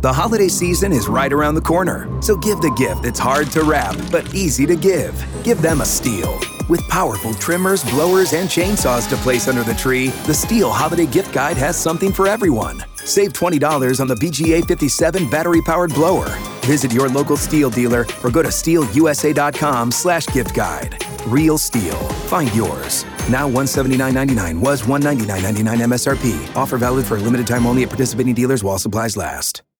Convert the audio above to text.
The holiday season is right around the corner, so give the gift that's hard to wrap but easy to give. Give them a STIHL. With powerful trimmers, blowers, and chainsaws to place under the tree, the STIHL Holiday Gift Guide has something for everyone. Save $20 on the BGA 57 battery-powered blower. Visit your local STIHL dealer or go to stihlusa.com/gift guide. Real STIHL. Find yours. Now $179.99 was $199.99 MSRP. Offer valid for a limited time only at participating dealers while supplies last.